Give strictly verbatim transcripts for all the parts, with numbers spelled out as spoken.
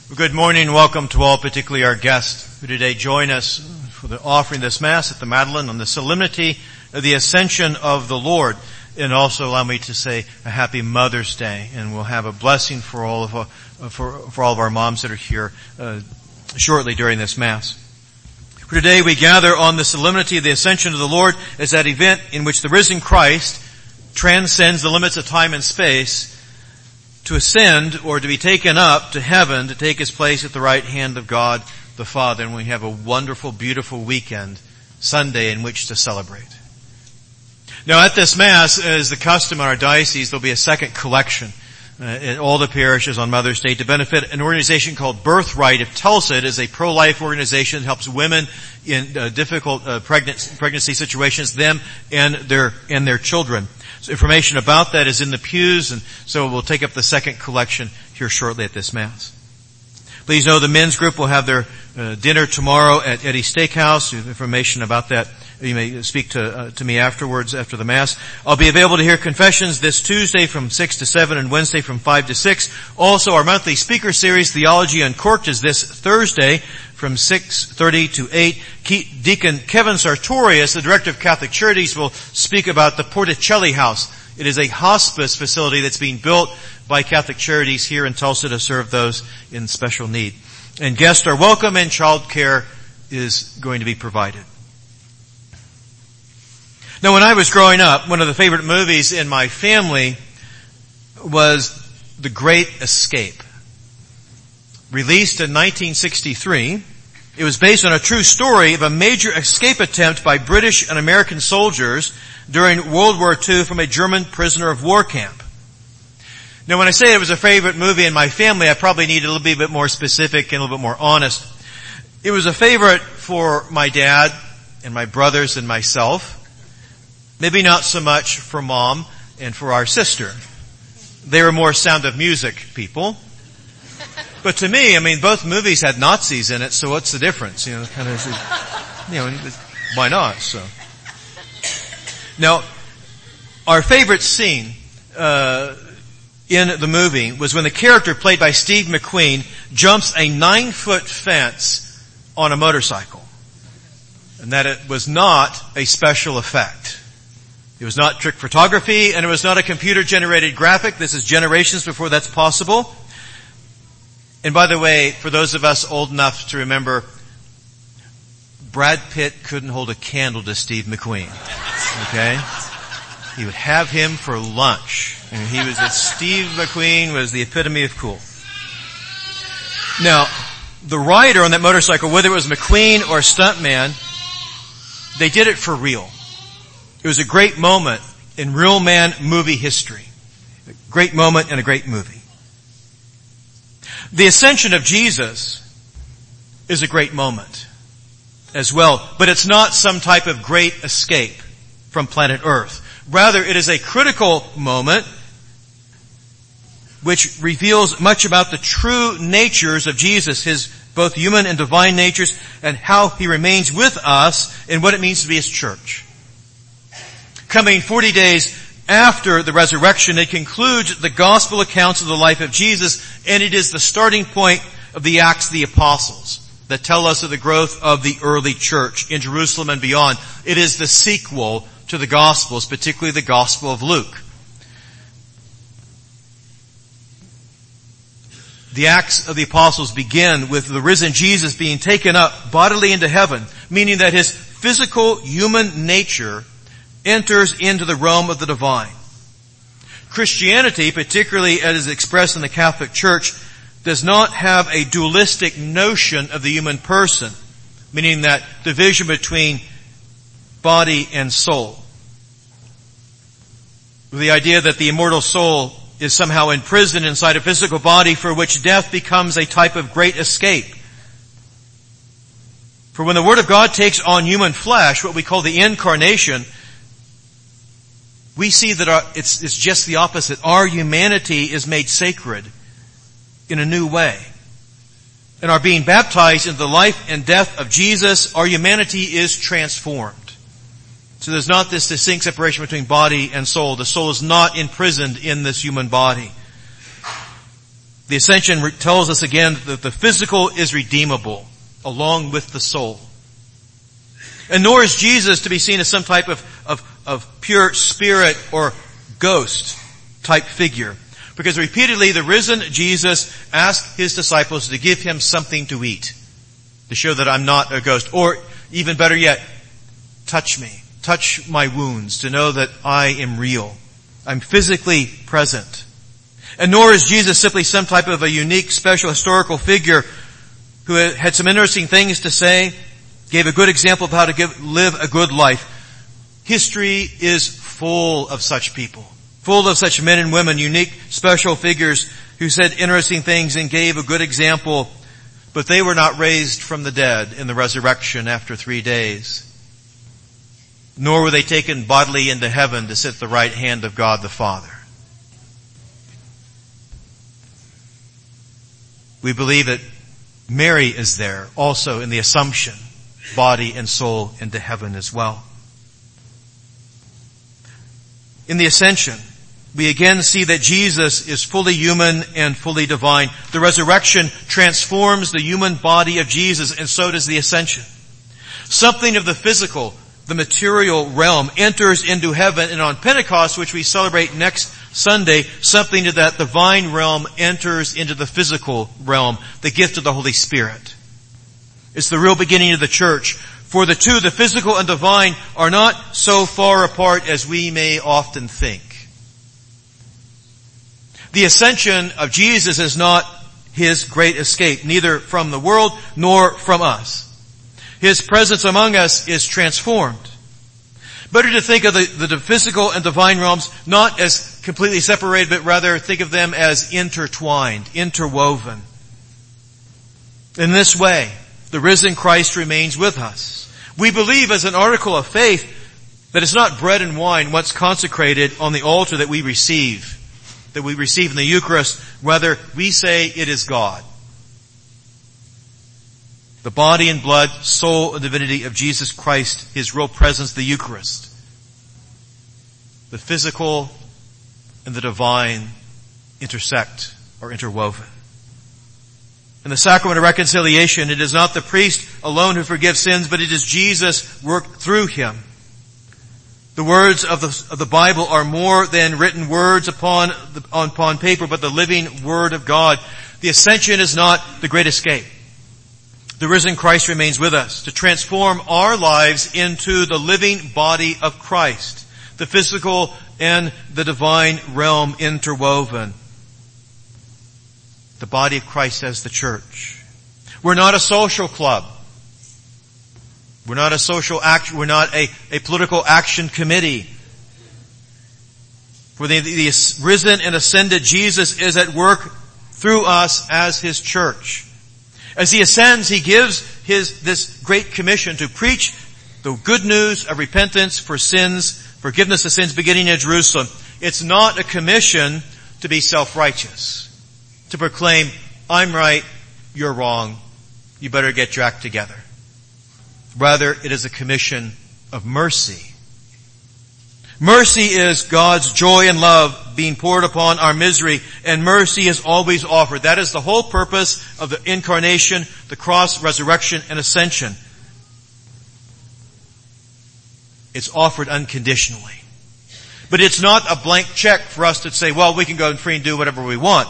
Good morning and welcome to all, particularly our guests who today join us for the offering this Mass at the Madeleine on the solemnity of the Ascension of the Lord. And also allow me to say a happy Mother's Day, and we'll have a blessing for all of uh, for for all of our moms that are here uh, shortly during this Mass. For today we gather on the solemnity of the Ascension of the Lord as that event in which the risen Christ transcends the limits of time and space to ascend or to be taken up to heaven to take his place at the right hand of God the Father. And we have a wonderful, beautiful weekend, Sunday, in which to celebrate. Now at this Mass, as the custom in our diocese, there'll be a second collection uh, in all the parishes on Mother's Day to benefit an organization called Birthright of Tulsa. It is a pro-life organization that helps women in uh, difficult uh, pregnancy, pregnancy situations, them and their and their children. So information about that is in the pews, and so we'll take up the second collection here shortly at this Mass. Please know the men's group will have their uh, dinner tomorrow at Eddie's Steakhouse. Information about that, you may speak to uh, to me afterwards, after the Mass. I'll be available to hear confessions this Tuesday from six to seven and Wednesday from five to six. Also, our monthly speaker series, Theology Uncorked, is this Thursday from six thirty to eight. Deacon Kevin Sartorius, the Director of Catholic Charities, will speak about the Porticelli House. It is a hospice facility that's being built by Catholic Charities here in Tulsa to serve those in special need. And guests are welcome, and child care is going to be provided. Now, when I was growing up, one of the favorite movies in my family was The Great Escape. Released in nineteen sixty-three, it was based on a true story of a major escape attempt by British and American soldiers during World War Two from a German prisoner of war camp. Now, when I say it was a favorite movie in my family, I probably need a little bit more specific and a little bit more honest. It was a favorite for my dad and my brothers and myself. Maybe not so much for Mom and for our sister. They were more Sound of Music people. But to me, I mean, both movies had Nazis in it, so what's the difference? You know, kind of, you know, why not? So, now, our favorite scene uh in the movie was when the character played by Steve McQueen jumps a nine-foot fence on a motorcycle, and that it was not a special effect. It was not trick photography, and it was not a computer-generated graphic. This is generations before that's possible. And by the way, for those of us old enough to remember, Brad Pitt couldn't hold a candle to Steve McQueen. Okay? He would have him for lunch. And he was, Steve McQueen was the epitome of cool. Now, the rider on that motorcycle, whether it was McQueen or stuntman, they did it for real. It was a great moment in real man movie history. A great moment in a great movie. The Ascension of Jesus is a great moment as well, but it's not some type of great escape from planet Earth. Rather, it is a critical moment which reveals much about the true natures of Jesus, his both human and divine natures, and how he remains with us and what it means to be his church. Coming forty days after the resurrection, it concludes the gospel accounts of the life of Jesus, and it is the starting point of the Acts of the Apostles that tell us of the growth of the early church in Jerusalem and beyond. It is the sequel to the Gospels, particularly the Gospel of Luke. The Acts of the Apostles begin with the risen Jesus being taken up bodily into heaven, meaning that his physical human nature enters into the realm of the divine. Christianity, particularly as expressed in the Catholic Church, does not have a dualistic notion of the human person, meaning that division between body and soul. The idea that the immortal soul is somehow imprisoned inside a physical body for which death becomes a type of great escape. For when the Word of God takes on human flesh, what we call the incarnation, we see that our, it's, it's just the opposite. Our humanity is made sacred in a new way. In our being baptized into the life and death of Jesus, our humanity is transformed. So there's not this distinct separation between body and soul. The soul is not imprisoned in this human body. The ascension tells us again that the physical is redeemable along with the soul. And nor is Jesus to be seen as some type of, of, of pure spirit or ghost type figure. Because repeatedly the risen Jesus asked his disciples to give him something to eat, to show that I'm not a ghost. Or even better yet, touch me, touch my wounds, to know that I am real. I'm physically present. And nor is Jesus simply some type of a unique, special historical figure who had some interesting things to say, gave a good example of how to give, live a good life. History is full of such people, full of such men and women, unique, special figures who said interesting things and gave a good example, but they were not raised from the dead in the resurrection after three days. Nor were they taken bodily into heaven to sit at the right hand of God the Father. We believe that Mary is there also in the Assumption, body and soul into heaven as well. In the Ascension, we again see that Jesus is fully human and fully divine. The resurrection transforms the human body of Jesus, and so does the Ascension. Something of the physical, the material realm enters into heaven, and on Pentecost, which we celebrate next Sunday, something of that divine realm enters into the physical realm, the gift of the Holy Spirit. It's the real beginning of the church. For the two, the physical and divine, are not so far apart as we may often think. The ascension of Jesus is not his great escape, neither from the world nor from us. His presence among us is transformed. Better to think of the, the physical and divine realms not as completely separated, but rather think of them as intertwined, interwoven. In this way, the risen Christ remains with us. We believe as an article of faith that it's not bread and wine what's consecrated on the altar that we receive, that we receive in the Eucharist. Rather, we say it is God. The body and blood, soul and divinity of Jesus Christ, his real presence, the Eucharist. The physical and the divine intersect or interwoven. In the sacrament of reconciliation, it is not the priest alone who forgives sins, but it is Jesus worked through him. The words of the, of the Bible are more than written words upon, the, upon paper, but the living Word of God. The ascension is not the great escape. The risen Christ remains with us to transform our lives into the living body of Christ, the physical and the divine realm interwoven. The body of Christ as the church. We're not a social club. We're not a social action, we're not a, a political action committee. For the, the risen and ascended Jesus is at work through us as his church. As he ascends, he gives his, this great commission to preach the good news of repentance for sins, forgiveness of sins beginning in Jerusalem. It's not a commission to be self-righteous, to proclaim, I'm right, you're wrong, you better get your act together. Rather, it is a commission of mercy. Mercy is God's joy and love being poured upon our misery, and mercy is always offered. That is the whole purpose of the incarnation, the cross, resurrection, and ascension. It's offered unconditionally. But it's not a blank check for us to say, well, we can go free and do whatever we want.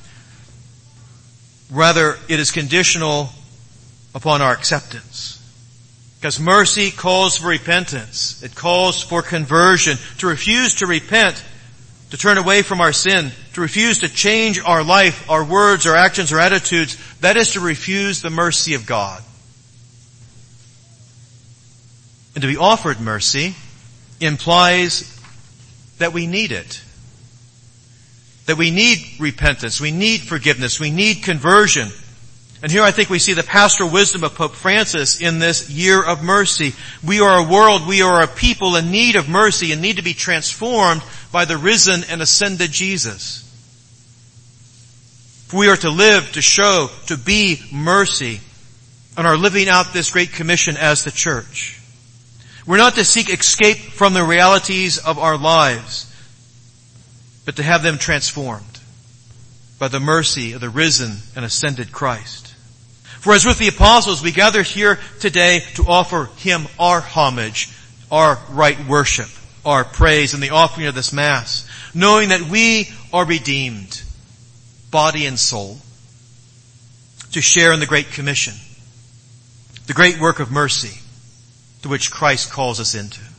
Rather, it is conditional upon our acceptance. Because mercy calls for repentance. It calls for conversion. To refuse to repent, to turn away from our sin, to refuse to change our life, our words, our actions, our attitudes, that is to refuse the mercy of God. And to be offered mercy implies that we need it. That we need repentance, we need forgiveness, we need conversion. And here I think we see the pastoral wisdom of Pope Francis in this year of mercy. We are a world, we are a people in need of mercy and need to be transformed by the risen and ascended Jesus. We are to live, to show, to be mercy, and are living out this great commission as the church. We're not to seek escape from the realities of our lives, but to have them transformed. by the mercy of the risen and ascended Christ. For as with the apostles, we gather here today to offer Him our homage, our right worship, our praise in the offering of this Mass, knowing that we are redeemed, body and soul, to share in the Great Commission, the great work of mercy to which Christ calls us into.